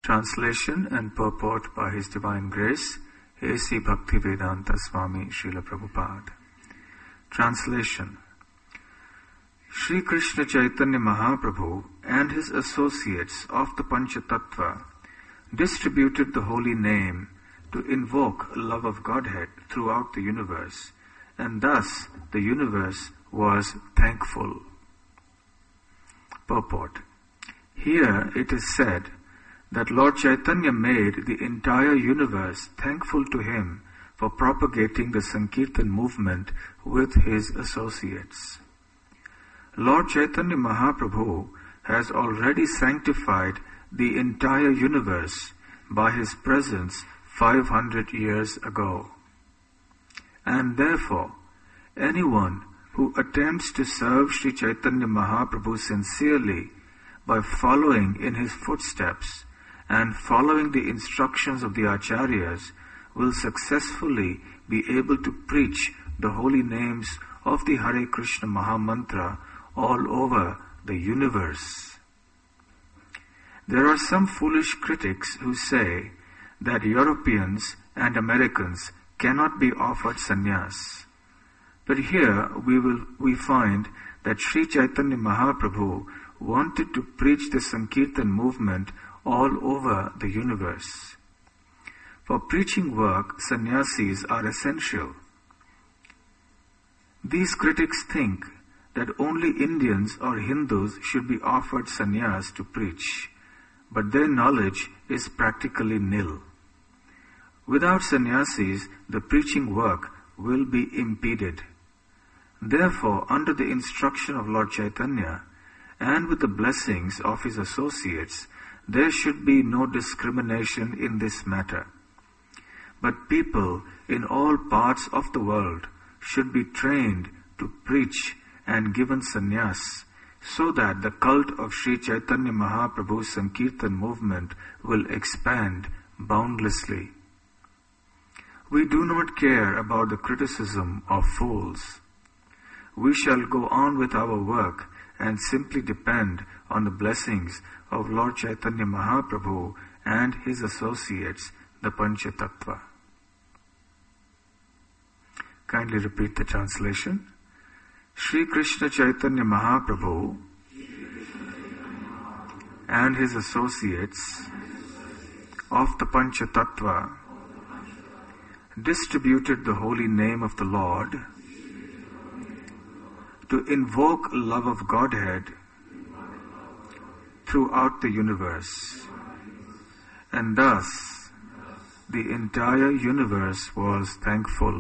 Translation and purport by His Divine Grace, A.C. Bhaktivedanta Swami Srila Prabhupada. Translation. Sri Krishna Chaitanya Mahaprabhu and his associates of the Panchatattva distributed the holy name to invoke love of Godhead throughout the universe, and thus the universe was thankful. Purport. Here it is said that Lord Chaitanya made the entire universe thankful to him for propagating the Sankirtan movement with his associates. Lord Chaitanya Mahaprabhu has already sanctified the entire universe by his presence 500 years ago. And therefore, anyone who attempts to serve Sri Chaitanya Mahaprabhu sincerely by following in his footsteps and following the instructions of the Acharyas will successfully be able to preach the holy names of the Hare Krishna Mahamantra all over the universe. There are some foolish critics who say that Europeans and Americans cannot be offered sannyas. But here we find that Sri Chaitanya Mahaprabhu wanted to preach the Sankirtan movement all over the universe. For preaching work, sannyasis are essential. These critics think that only Indians or Hindus should be offered sannyas to preach, but their knowledge is practically nil. Without sannyasis, the preaching work will be impeded. Therefore, under the instruction of Lord Chaitanya, and with the blessings of his associates, there should be no discrimination in this matter. But people in all parts of the world should be trained to preach and given sannyas, so that the cult of Sri Chaitanya Mahaprabhu's Sankirtan movement will expand boundlessly. We do not care about the criticism of fools. We shall go on with our work and simply depend on the blessings of Lord Chaitanya Mahaprabhu and his associates, the Panchatattva. Kindly repeat the translation. Sri Krishna Chaitanya Mahaprabhu and his associates of the Panchatattva distributed the holy name of the Lord to invoke love of Godhead throughout the universe. And thus, the entire universe was thankful.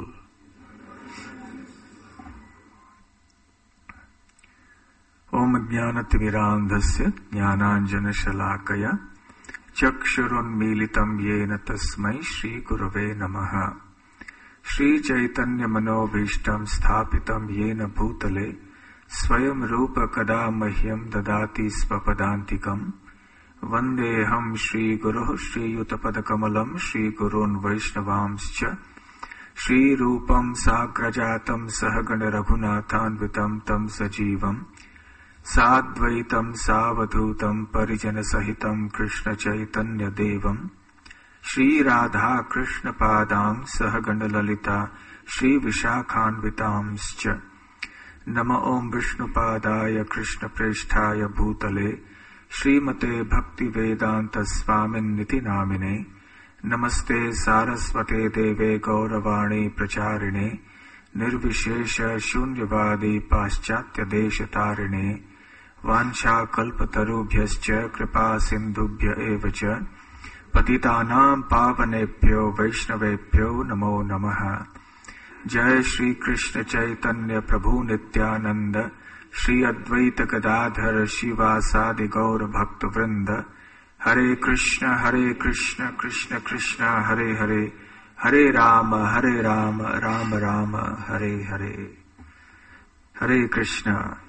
Om Jnanatimirandhasya Jnananjana Shalakaya Chakshurunmilitam Yena Tasmai Shri Gurave Namaha Shri Chaitanya Manobhishtam Sthapitam Yena Bhutale Swayam Rupa Kada Mahyam Dadati Svapadantikam Vandeham Shri Guruh Shri Yutapadakamalam Shri Gurun Vaishnavamscha Shri Rupam Sagrajatam Sahagana Raghunathanvitam Tam Sajivam Sadvaitam Savadhutam Parijana Sahitam Krishna Chaitanya Devam Shri Radha Krishna Padam Sahagana Lalita Shri Vishakhanvitamscha Nama Om Vishnu Padaya Krishna Presthaya Bhutale Srimate Bhakti Vedanta Swamin Niti Namine Namaste Saraswate Deve Gauravani Pracharine Nirvishesha Shunyavadi Paschatya Deshatarine Vancha Kalpatarubhyascha Kripa Sindhubhya Evacha Patitanam Pavanebhyo Vaishnavebhyo Namo Namaha Jai Shri Krishna Chaitanya Prabhu Nityananda Shri Advaita Gadadhara Shiva Sadi Gaura Bhakta Vrinda Hare Krishna Krishna Krishna Hare Hare Hare Rama Rama Rama Hare Hare Hare Krishna.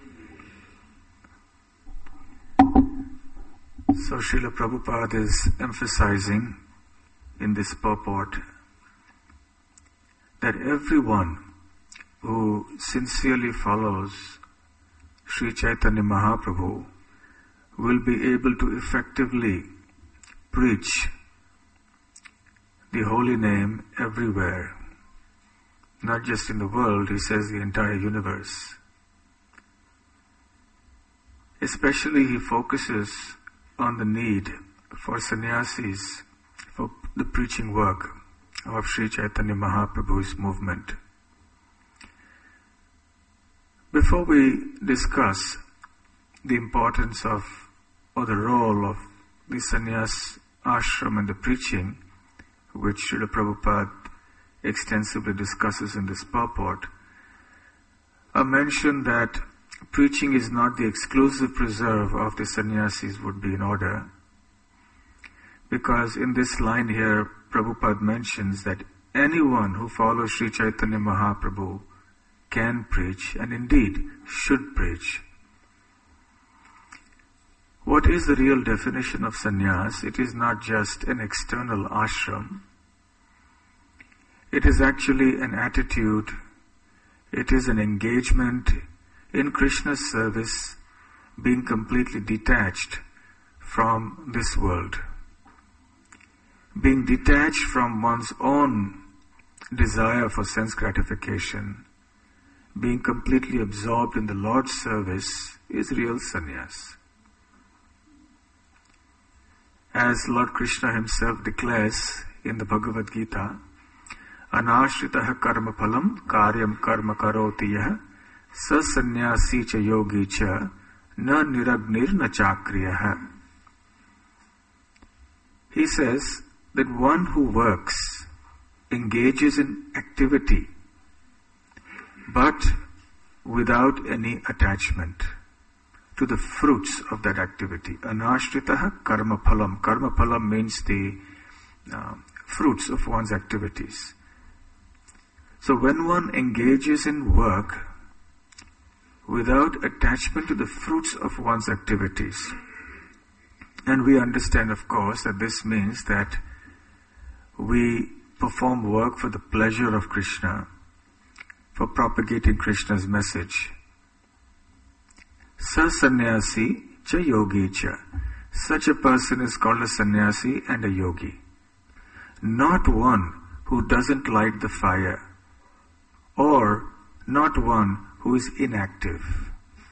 So Srila Prabhupada is emphasizing in this purport that everyone who sincerely follows Sri Chaitanya Mahaprabhu will be able to effectively preach the holy name everywhere. Not just in the world, he says the entire universe. Especially he focuses on the need for sannyasis for the preaching work of Sri Chaitanya Mahaprabhu's movement. Before we discuss the importance of or the role of the sannyas ashram and the preaching, which Srila Prabhupada extensively discusses in this purport, I mentioned that preaching is not the exclusive preserve of the sannyasis would be in order, because in this line here, Prabhupada mentions that anyone who follows Sri Chaitanya Mahaprabhu can preach and indeed should preach. What is the real definition of sannyas? It is not just an external ashram. It is actually an attitude. It is an engagement in Krishna's service, being completely detached from this world. Being detached from one's own desire for sense gratification, being completely absorbed in the Lord's service is real sannyas. As Lord Krishna himself declares in the Bhagavad Gita, Anashritaha karma phalam karyam karma karoti yah sa sannyasi cha yogi cha na niragnir na chakriyah. He says that one who works engages in activity but without any attachment to the fruits of that activity. Anashritaha karma phalam. Karma phalam means the fruits of one's activities. So when one engages in work without attachment to the fruits of one's activities, and we understand, of course, that this means that we perform work for the pleasure of Krishna, for propagating Krishna's message. Sa sannyasi cha yogi cha. Such a person is called a sannyasi and a yogi. Not one who doesn't light the fire, or not one who is inactive.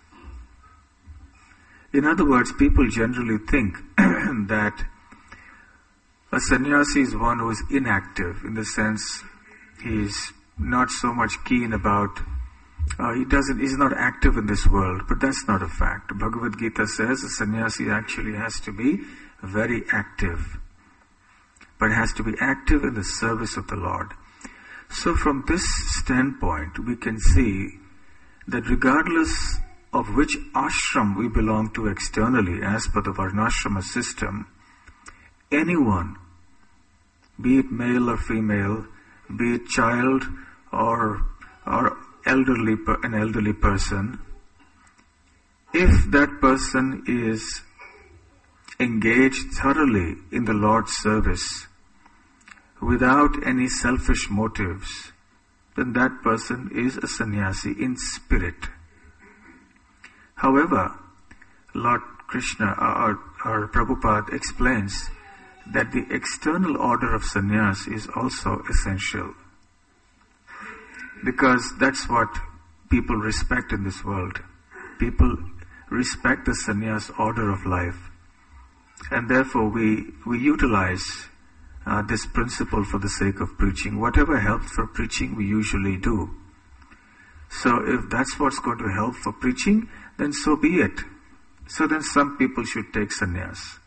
In other words, people generally think that a sannyasi is one who is inactive, in the sense he is not so much keen about, he's not active in this world, but that's not a fact. Bhagavad Gita says a sannyasi actually has to be very active, but has to be active in the service of the Lord. So from this standpoint, we can see that regardless of which ashram we belong to externally, as per the Varnashrama system, anyone, be it male or female, be it child or an elderly person, if that person is engaged thoroughly in the Lord's service without any selfish motives, then that person is a sannyasi in spirit. However, Lord Krishna, or Prabhupada explains that the external order of sannyas is also essential, because that's what people respect in this world. People respect the sannyas order of life, and therefore we utilize this principle for the sake of preaching. Whatever helps for preaching, we usually do. So if that's what's going to help for preaching, then so be it. So then some people should take sannyas.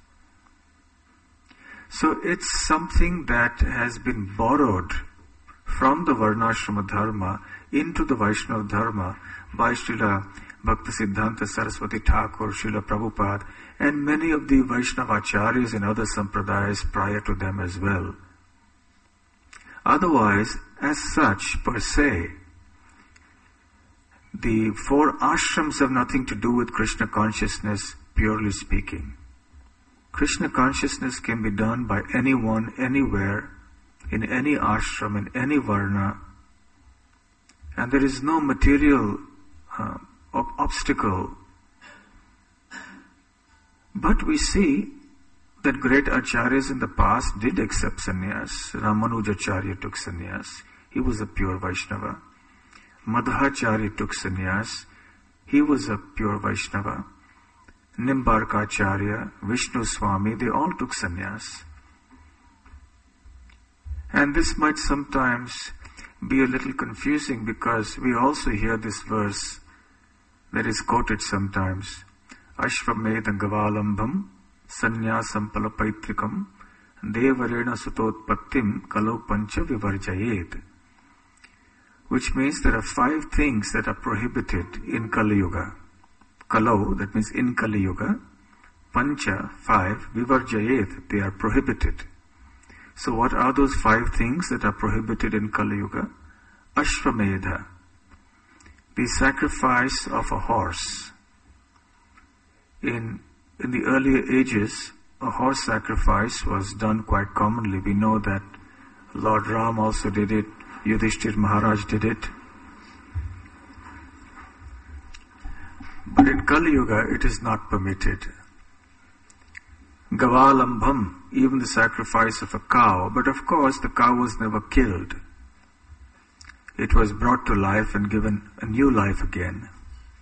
So it's something that has been borrowed from the Varnashrama Dharma into the Vaishnava Dharma by Srila Bhaktisiddhanta Saraswati Thakur, Srila Prabhupada, and many of the Vaishnava Acharyas and other sampradayas prior to them as well. Otherwise, as such, per se, the four ashrams have nothing to do with Krishna consciousness, purely speaking. Krishna consciousness can be done by anyone, anywhere, in any ashram, in any varna, and there is no material obstacle. But we see that great acharyas in the past did accept sannyas. Ramanujacharya took sannyas. He was a pure Vaishnava. Madhacharya took sannyas. He was a pure Vaishnava. Nimbarkacharya, Vishnu Swami, they all took sannyas. And this might sometimes be a little confusing because we also hear this verse that is quoted sometimes. Ashvamedha Gavalambham Sannyasam Palapaitrikam Devarena Sutotpattim Kalau Pancha Vivarjayet. Which means there are 5 things that are prohibited in Kali Yuga. Kalau, that means in Kali Yuga. Pancha, 5. Vivarjayet, they are prohibited. So what are those 5 things that are prohibited in Kali Yuga? Ashvamedha, the sacrifice of a horse. In the earlier ages, a horse sacrifice was done quite commonly. We know that Lord Ram also did it, Yudhishthir Maharaj did it. But in Kali Yuga, it is not permitted. Gavalambham, even the sacrifice of a cow, but of course the cow was never killed. It was brought to life and given a new life again.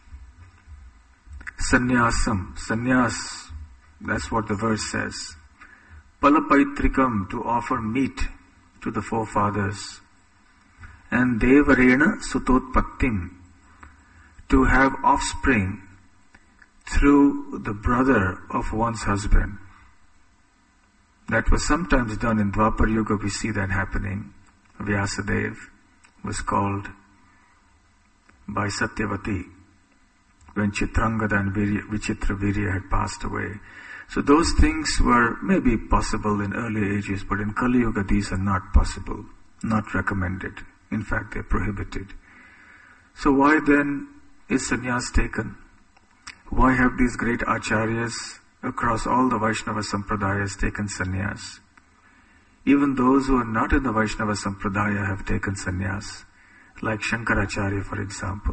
Sannyasam, sannyas, that's what the verse says. Palapaitrikam, to offer meat to the forefathers. And Devarena Sutotpattim, to have offspring through the brother of one's husband. That was sometimes done in Dwapar Yuga, we see that happening. Vyasadeva was called by Satyavati when Chitrangada and Vichitravirya had passed away. So those things were maybe possible in early ages, but in Kali Yuga these are not possible, not recommended. In fact, they're prohibited. So why then is sannyas taken? Why have these great acharyas across all the Vaishnava Sampradayas taken sannyas? Even those who are not in the Vaishnava Sampradaya have taken sannyas, like Shankaracharya, for example.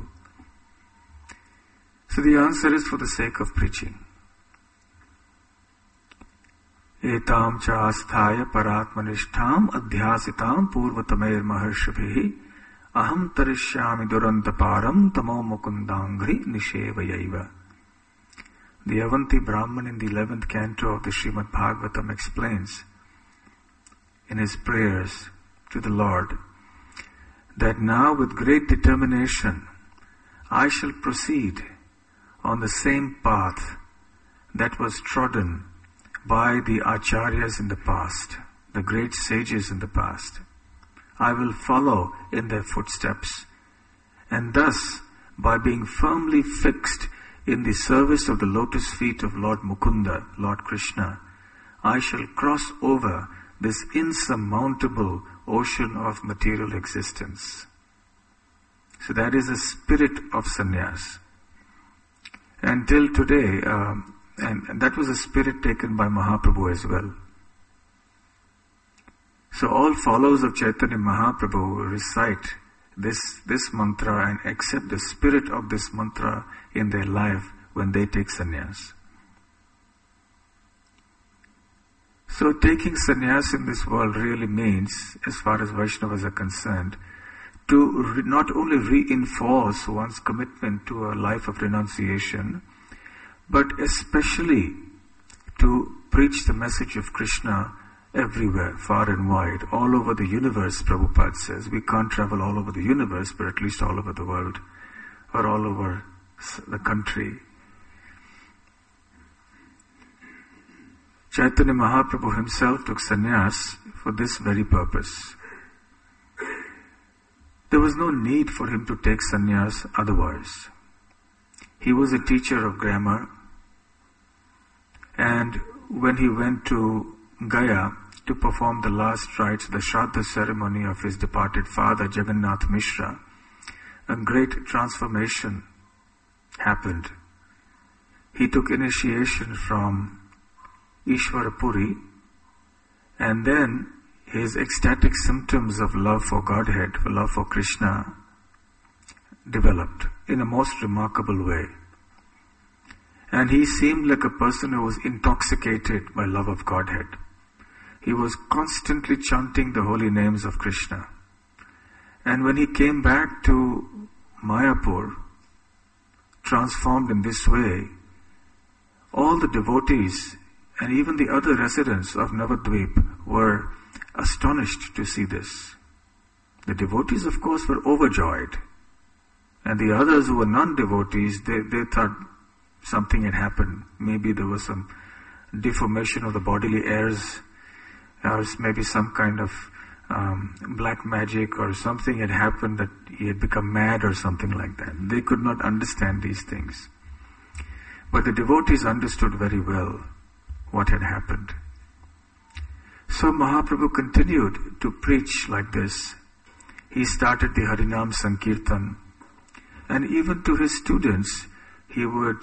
So the answer is for the sake of preaching. Etam cha asthaya paratmanishtham adhyasitam purvatamer maharshabhihi aham tarishyami durantaparam tamo mukundangri nishevayaiva. The Avanti Brahman in the 11th canto of the Srimad Bhagavatam explains in his prayers to the Lord that now with great determination I shall proceed on the same path that was trodden by the acharyas in the past, the great sages in the past. I will follow in their footsteps, and thus, by being firmly fixed in the service of the lotus feet of Lord Mukunda, Lord Krishna, I shall cross over this insurmountable ocean of material existence. So that is the spirit of sannyas. And till today, and that was a spirit taken by Mahaprabhu as well. So all followers of Chaitanya Mahaprabhu recite this mantra and accept the spirit of this mantra in their life when they take sannyas. So taking sannyas in this world really means, as far as Vaishnavas are concerned, to not only reinforce one's commitment to a life of renunciation, but especially to preach the message of Krishna everywhere, far and wide, all over the universe. Prabhupada says we can't travel all over the universe, but at least all over the world, or all over the country. Chaitanya Mahaprabhu himself took sannyas for this very purpose. There was no need for him to take sannyas otherwise. He was a teacher of grammar, and when he went to Gaya to perform the last rites, the Shraddha ceremony of his departed father, Jagannath Mishra, a great transformation happened. He took initiation from Ishvara Puri, and then his ecstatic symptoms of love for Godhead, for love for Krishna, developed in a most remarkable way. And he seemed like a person who was intoxicated by love of Godhead. He was constantly chanting the holy names of Krishna. And when he came back to Mayapur, transformed in this way, all the devotees and even the other residents of Navadvip were astonished to see this. The devotees, of course, were overjoyed. And the others who were non-devotees, they thought something had happened. Maybe there was some deformation of the bodily airs, or maybe some kind of black magic or something had happened, that he had become mad or something like that. They could not understand these things. But the devotees understood very well what had happened. So Mahaprabhu continued to preach like this. He started the Harinam Sankirtan, and even to his students, he would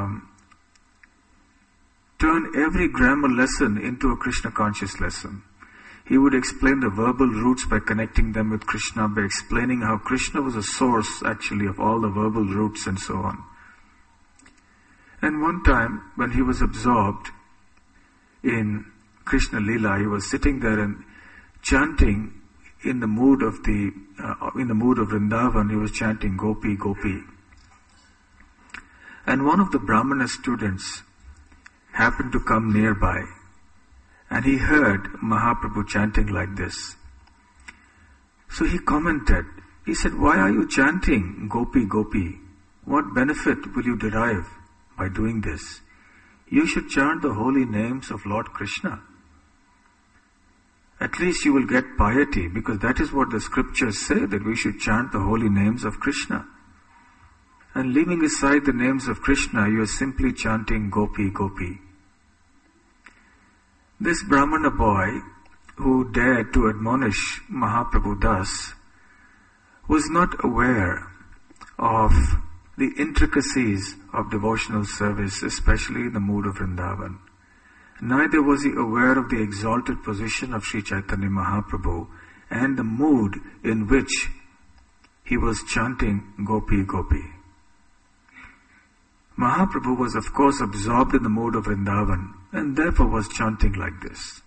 turn every grammar lesson into a Krishna conscious lesson. He would explain the verbal roots by connecting them with Krishna, by explaining how Krishna was a source actually of all the verbal roots and so on. And one time when he was absorbed in Krishna Leela, he was sitting there and chanting in the mood of Vrindavan. He was chanting Gopi, Gopi. And one of the Brahmana students happened to come nearby, and he heard Mahaprabhu chanting like this. So he commented, he said, "Why are you chanting Gopi, Gopi? What benefit will you derive by doing this? You should chant the holy names of Lord Krishna. At least you will get piety, because that is what the scriptures say, that we should chant the holy names of Krishna. And leaving aside the names of Krishna, you are simply chanting Gopi, Gopi." This Brahmana boy, who dared to admonish Mahaprabhu thus, was not aware of the intricacies of devotional service, especially in the mood of Vrindavan. Neither was he aware of the exalted position of Sri Chaitanya Mahaprabhu and the mood in which he was chanting Gopi, Gopi. Mahaprabhu was of course absorbed in the mood of Vrindavan and therefore was chanting like this.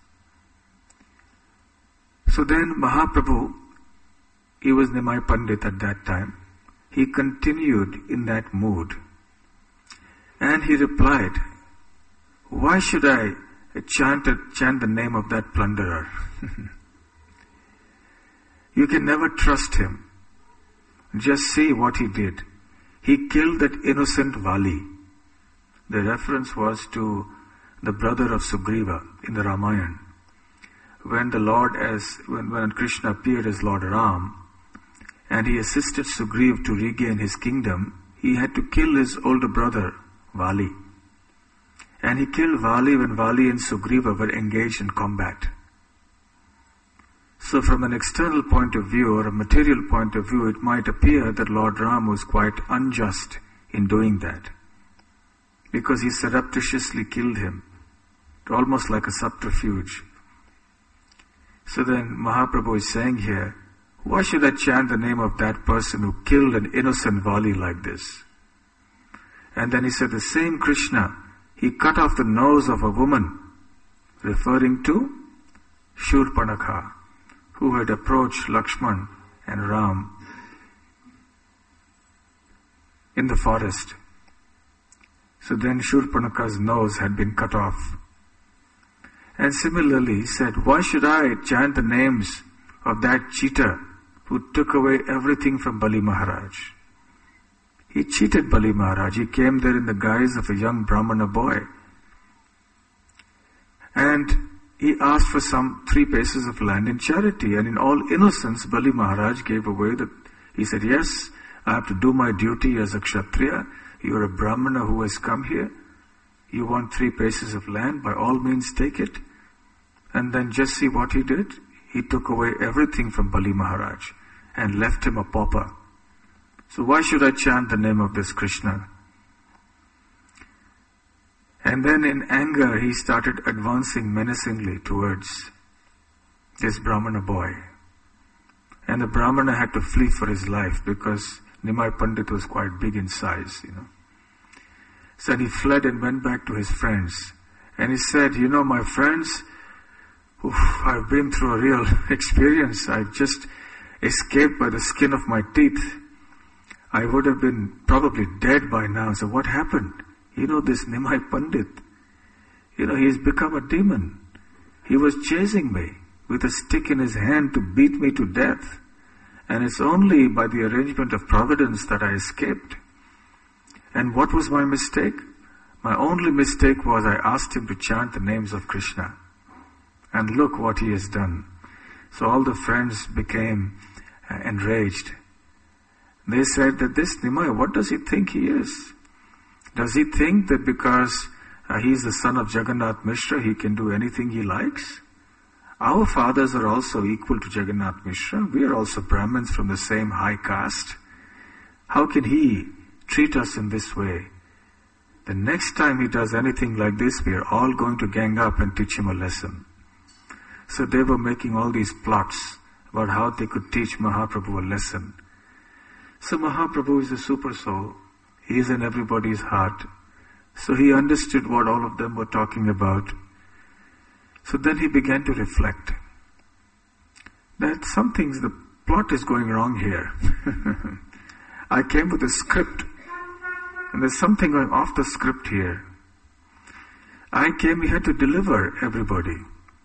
So then Mahaprabhu, he was Nimai Pandit at that time, he continued in that mood. And he replied, "Why should I chant the name of that plunderer? You can never trust him. Just see what he did. He killed that innocent Vali." The reference was to the brother of Sugriva in the Ramayana. When Krishna appeared as Lord Ram, and he assisted Sugriva to regain his kingdom, he had to kill his older brother, Vali. And he killed Vali when Vali and Sugriva were engaged in combat. So from an external point of view or a material point of view, it might appear that Lord Ram was quite unjust in doing that, because he surreptitiously killed him, almost like a subterfuge. So then Mahaprabhu is saying here, why should I chant the name of that person who killed an innocent Vali like this? And then he said, the same Krishna, he cut off the nose of a woman, referring to Shurpanakha, who had approached Lakshman and Ram in the forest. So then Shurpanakha's nose had been cut off. And similarly he said, why should I chant the names of that cheater who took away everything from Bali Maharaj? He cheated Bali Maharaj. He came there in the guise of a young Brahmana boy. And he asked for some 3 paces of land in charity. And in all innocence, Bali Maharaj gave away that. He said, yes, I have to do my duty as a Kshatriya. You are a Brahmana who has come here. You want 3 paces of land, by all means take it. And then just see what he did. He took away everything from Bali Maharaj and left him a pauper. So why should I chant the name of this Krishna? And then in anger he started advancing menacingly towards this Brahmana boy. And the Brahmana had to flee for his life because Nimai Pandit was quite big in size, So he fled and went back to his friends. And he said, my friends, I've been through a real experience. I've just escaped by the skin of my teeth. I would have been probably dead by now. So what happened? This Nimai Pandit, he's become a demon. He was chasing me with a stick in his hand to beat me to death. And it's only by the arrangement of providence that I escaped. And what was my mistake? My only mistake was I asked him to chant the names of Krishna. And look what he has done. So all the friends became enraged. They said that this Nimai, what does he think he is? Does he think that because he is the son of Jagannath Mishra, he can do anything he likes? Our fathers are also equal to Jagannath Mishra. We are also Brahmins from the same high caste. How can he treat us in this way? The next time he does anything like this, we are all going to gang up and teach him a lesson. So they were making all these plots about how they could teach Mahaprabhu a lesson. So Mahaprabhu is the super soul. He is in everybody's heart. So he understood what all of them were talking about. So then he began to reflect that the plot is going wrong here. I came with a script, and there's something going off the script here. I came here to deliver everybody.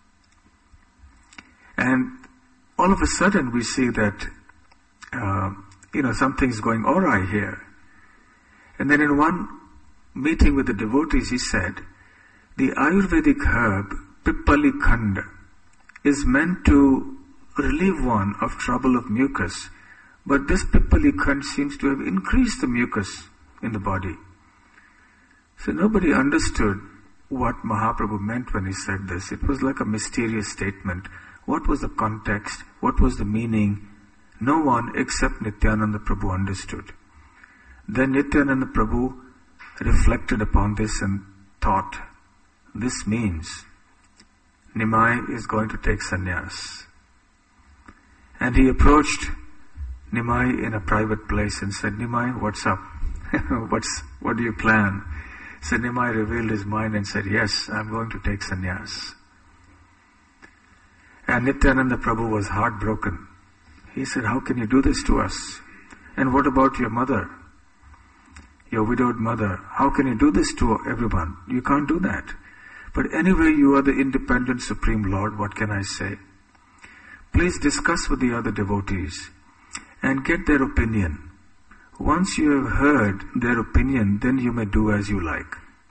And all of a sudden we see that, something's going awry here. And then in one meeting with the devotees, he said, the Ayurvedic herb, Pippali Khand, is meant to relieve one of trouble of mucus. But this Pippali Khand seems to have increased the mucus in the body. So nobody understood what Mahaprabhu meant when he said this. It was like a mysterious statement. What was the context? What was the meaning? No one except Nityananda Prabhu understood. Then Nityananda Prabhu reflected upon this and thought, this means Nimai is going to take sannyas. And he approached Nimai in a private place and said, Nimai, what's up? What do you plan? So Nimai revealed his mind and said, yes, I'm going to take sannyas. And Nityananda Prabhu was heartbroken. He said, how can you do this to us? And what about your mother? Your widowed mother? How can you do this to everyone? You can't do that. But anyway, you are the independent Supreme Lord, what can I say? Please discuss with the other devotees and get their opinion. Once you have heard their opinion, then you may do as you like.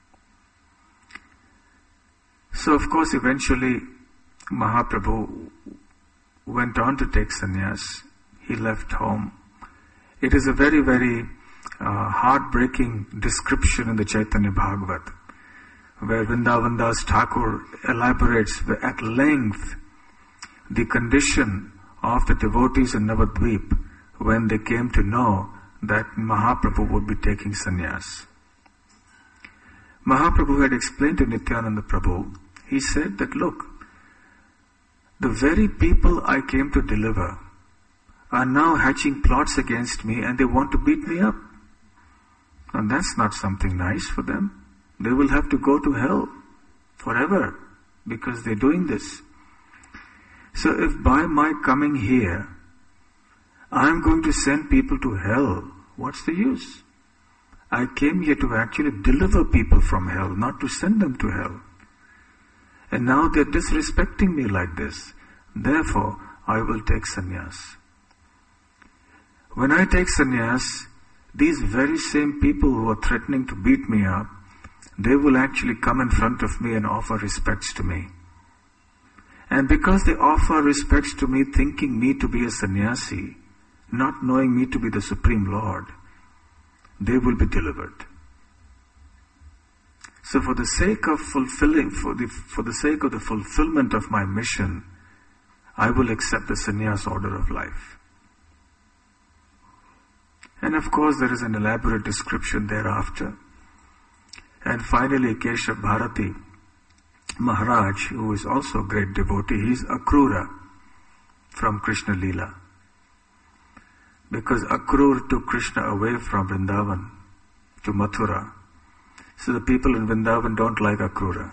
So of course, eventually, Mahaprabhu went on to take sannyas. He left home. It is a very, very heartbreaking description in the Chaitanya Bhagavat, where Vrindavan Das Thakur elaborates at length the condition of the devotees in Navadvip when they came to know that Mahaprabhu would be taking sannyas. Mahaprabhu had explained to Nityananda Prabhu, he said that, look, the very people I came to deliver are now hatching plots against me and they want to beat me up. And that's not something nice for them. They will have to go to hell forever because they're doing this. So if by my coming here, I'm going to send people to hell, what's the use? I came here to actually deliver people from hell, not to send them to hell. And now they're disrespecting me like this. Therefore, I will take sannyas. When I take sannyas, these very same people who are threatening to beat me up, they will actually come in front of me and offer respects to me. And because they offer respects to me, thinking me to be a sannyasi, not knowing me to be the Supreme Lord, they will be delivered. So for the sake of for the sake of the fulfillment of my mission, I will accept the sannyas order of life. And of course there is an elaborate description thereafter. And finally Keshav Bharati Maharaj, who is also a great devotee, he is Akrura from Krishna Leela. Because Akrur took Krishna away from Vrindavan to Mathura. So the people in Vrindavan don't like Akrura.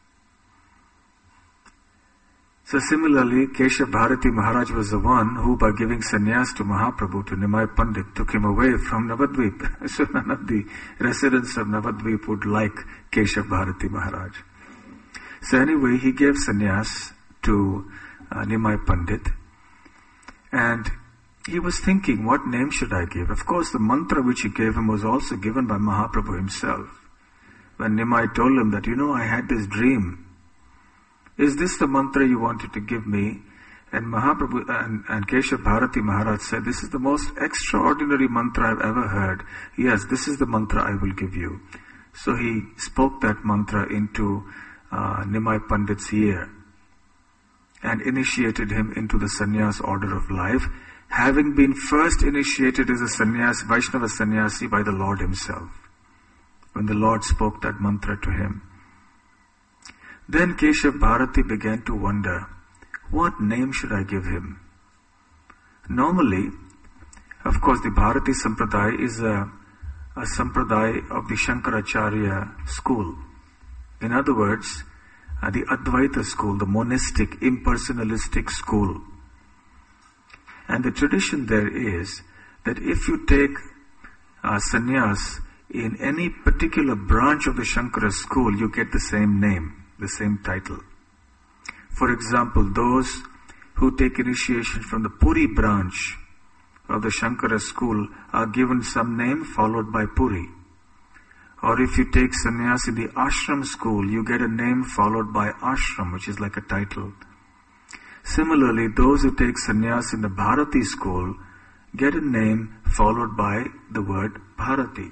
So similarly, Keshav Bharati Maharaj was the one who, by giving sannyas to Mahaprabhu, to Nimai Pandit, took him away from Navadvip. So none of the residents of Navadvip would like Keshav Bharati Maharaj. So anyway, he gave sannyas to Nimai Pandit, and he was thinking, what name should I give? Of course, the mantra which he gave him was also given by Mahaprabhu himself. When Nimai told him that, I had this dream. Is this the mantra you wanted to give me? And Mahaprabhu and Keshav Bharati Maharaj said, this is the most extraordinary mantra I've ever heard. Yes, this is the mantra I will give you. So he spoke that mantra into Nimai Pandit's ear and initiated him into the sannyas order of life, having been first initiated as a sannyas, Vaishnava sannyasi by the Lord himself, when the Lord spoke that mantra to him. Then Keshav Bharati began to wonder, what name should I give him? Normally, of course, the Bharati Sampradaya is a Sampradaya of the Shankaracharya school. In other words, the Advaita school, the monistic, impersonalistic school. And the tradition there is that if you take sannyas in any particular branch of the Shankara school, you get the same name, the same title. For example, those who take initiation from the Puri branch of the Shankara school are given some name followed by Puri. Or if you take sannyas in the ashram school, you get a name followed by ashram, which is like a title. Similarly, those who take sannyas in the Bharati school get a name followed by the word Bharati.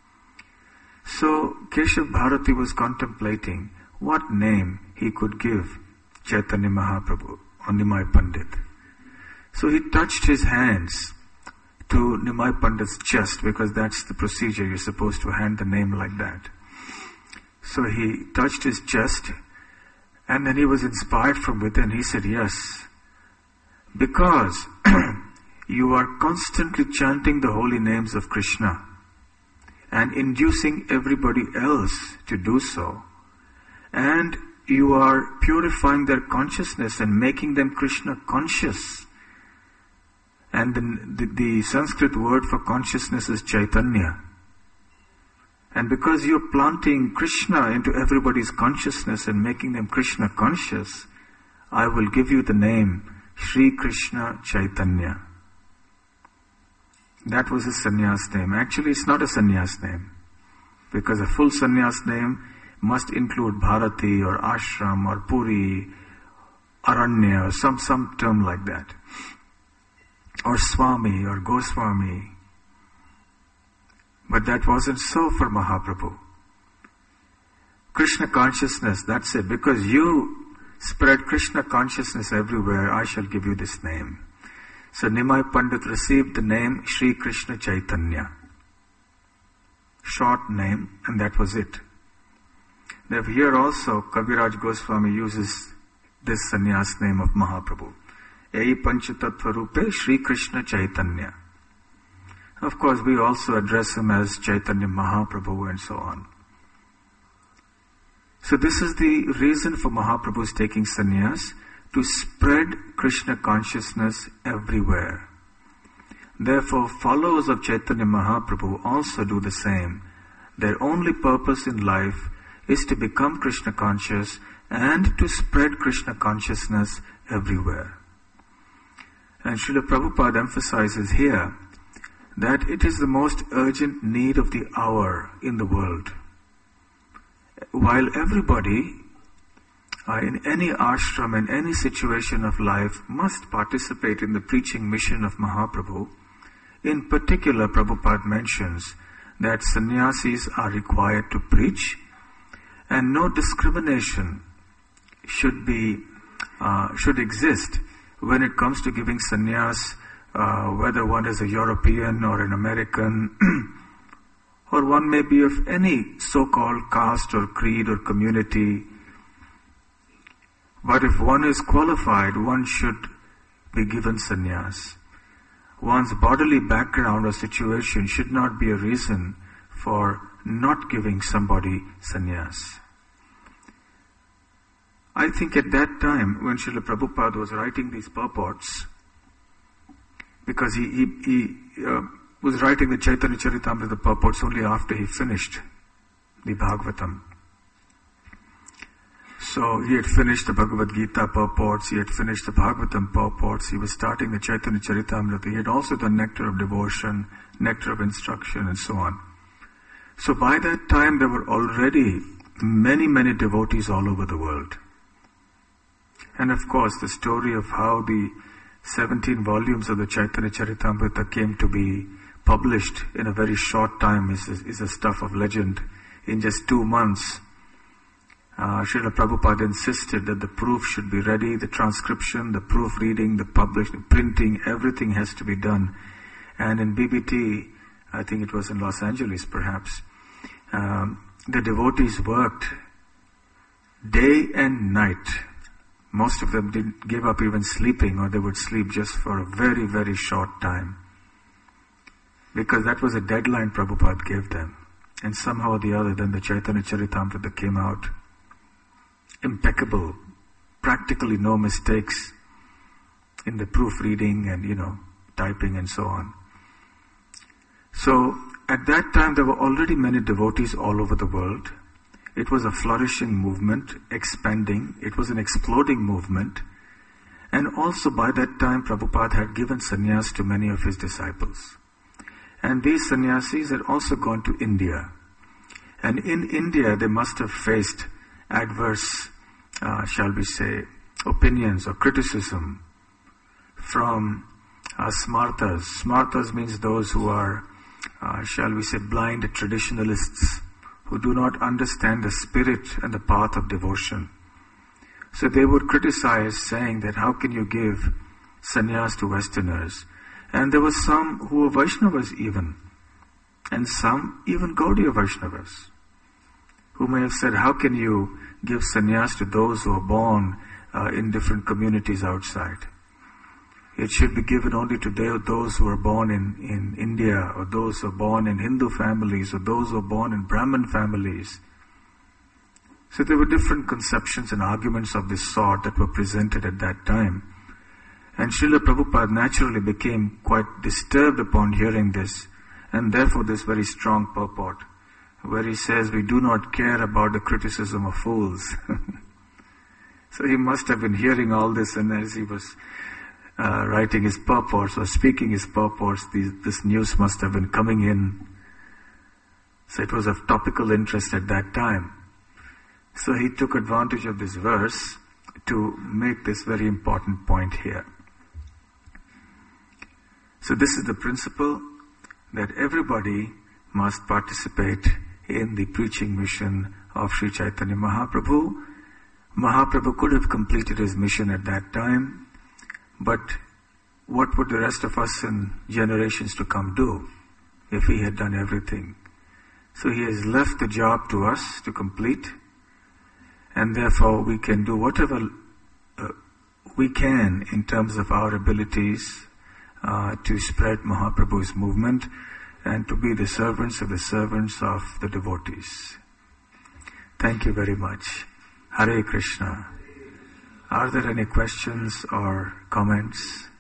So Keshav Bharati was contemplating what name he could give Chaitanya Mahaprabhu or Nimai Pandit. So he touched his hands to Nimai Pandit's chest, because that's the procedure, you're supposed to hand the name like that. So he touched his chest, and then he was inspired from within. He said, yes, because you are constantly chanting the holy names of Krishna and inducing everybody else to do so, and you are purifying their consciousness and making them Krishna conscious. And the Sanskrit word for consciousness is Chaitanya. And because you're planting Krishna into everybody's consciousness and making them Krishna conscious, I will give you the name Sri Krishna Chaitanya. That was his sannyas name. Actually, it's not a sannyas name, because a full sannyas name must include Bharati or Ashram or Puri, Aranya, or some term like that. Or Swami or Goswami. But that wasn't so for Mahaprabhu. Krishna consciousness, that's it. Because you spread Krishna consciousness everywhere, I shall give you this name. So Nimai Pandit received the name Sri Krishna Chaitanya. Short name, and that was it. Therefore, here also Kaviraj Goswami uses this sannyas name of Mahaprabhu. Ei Panchatattva Rupe Sri Krishna Chaitanya. Of course, we also address him as Chaitanya Mahaprabhu and so on. So this is the reason for Mahaprabhu's taking sannyas, to spread Krishna consciousness everywhere. Therefore, followers of Chaitanya Mahaprabhu also do the same. Their only purpose in life is to become Krishna conscious and to spread Krishna consciousness everywhere. And Srila Prabhupada emphasizes here that it is the most urgent need of the hour in the world. While everybody in any ashram, in any situation of life, must participate in the preaching mission of Mahaprabhu, in particular Prabhupada mentions that sannyasis are required to preach, and no discrimination should exist when it comes to giving sannyas, whether one is a European or an American, or one may be of any so-called caste or creed or community. But if one is qualified, one should be given sannyas. One's bodily background or situation should not be a reason for not giving somebody sannyas. I think at that time, when Srila Prabhupada was writing these purports, because he was writing the Chaitanya Charitamrita purports only after he finished the Bhagavatam. So he had finished the Bhagavad Gita purports, he had finished the Bhagavatam purports, he was starting the Chaitanya Charitamrita, he had also done Nectar of Devotion, Nectar of Instruction, and so on. So by that time there were already many, many devotees all over the world. And of course the story of how the 17 volumes of the Chaitanya Charitamrita came to be published in a very short time is a stuff of legend. In just 2 months, Srila Prabhupada insisted that the proof should be ready, the transcription, the proofreading, the publishing, printing, everything has to be done. And in BBT, I think it was in Los Angeles perhaps, the devotees worked day and night. Most of them didn't give up even sleeping, or they would sleep just for a very, very short time. Because that was a deadline Prabhupada gave them. And somehow or the other, then the Chaitanya Charitamrita came out. Impeccable. Practically no mistakes in the proofreading and, typing and so on. So, at that time there were already many devotees all over the world. It was a flourishing movement, expanding. It was an exploding movement. And also by that time Prabhupada had given sannyas to many of his disciples. And these sannyasis had also gone to India. And in India they must have faced adverse, shall we say, opinions or criticism from smartas. Smartas means those who are, shall we say, blind traditionalists, who do not understand the spirit and the path of devotion. So they would criticize, saying that how can you give sannyas to Westerners? And there were some who were Vaishnavas even, and some even Gaudiya Vaishnavas, who may have said, how can you give sannyas to those who are born in different communities outside? It should be given only to those who are born in India, or those who are born in Hindu families, or those who are born in Brahmin families. So there were different conceptions and arguments of this sort that were presented at that time. And Srila Prabhupada naturally became quite disturbed upon hearing this, and therefore this very strong purport, where he says, we do not care about the criticism of fools. So he must have been hearing all this, and as he was writing his purports or speaking his purports, this news must have been coming in. So it was of topical interest at that time. So he took advantage of this verse to make this very important point here. So this is the principle that everybody must participate in the preaching mission of Sri Chaitanya Mahaprabhu. Mahaprabhu could have completed his mission at that time, but what would the rest of us in generations to come do if he had done everything? So he has left the job to us to complete, and therefore we can do whatever we can in terms of our abilities to spread Mahaprabhu's movement and to be the servants of the devotees. Thank you very much. Hare Krishna. Are there any questions or comments?